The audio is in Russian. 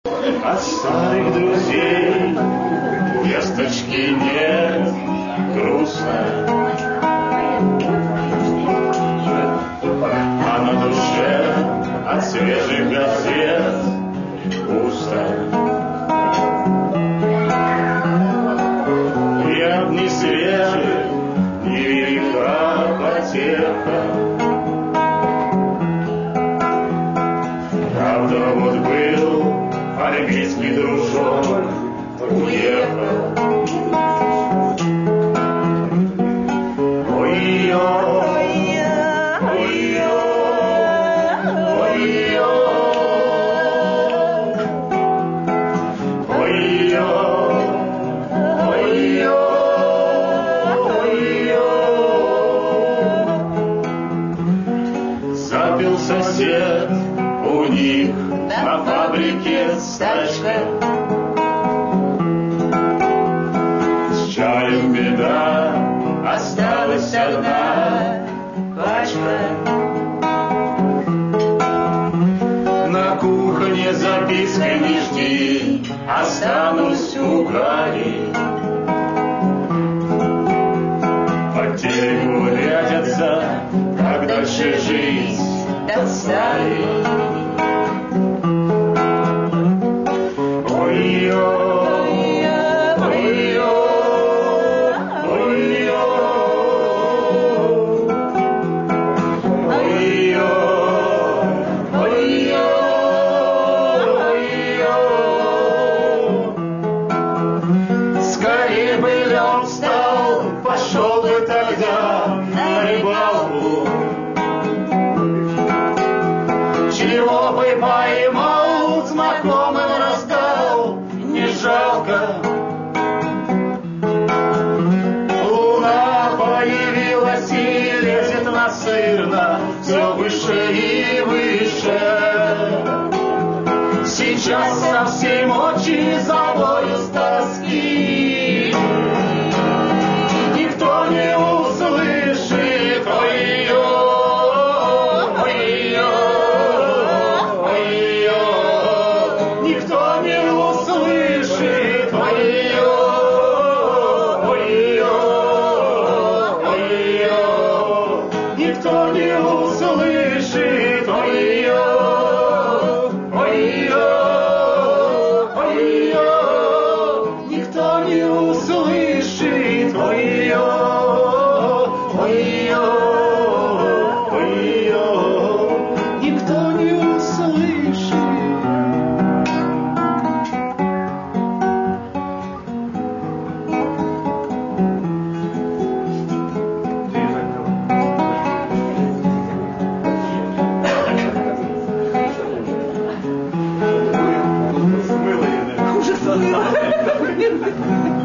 От старых друзей весточки нет, грустно. А на душе от свежих газет пусто. И от несвежих невелика потеха. Правда, вот был олимпийский дружок, уехал. Ой-ё, ой-ё, ой-ё, ой-ё, ой-ё, ой-ё. Запил сосед у них на фабрике стачка. С чаем беда, осталась одна пачка. На кухне записка: не жди, останусь у Гали. По телегу рядятся, как дальше жить достали. Пошел бы тогда на рыбалку, чего бы поймал, знакомым раздал, не жалко. Луна появилась и лезет настырно, все выше и выше. Сейчас со всей мочи завою с тоски. Никто не услышит, ой-ё, ой-ё, ой-ё. Никто не услышит, ой-ё, ой-ё, ой-ё. Никто не услышит, ой-ё, ой-ё, ой-ё. Никто не услышит, ой-ё, ой-ё, ой-ё. Никто не услышит. Смыло,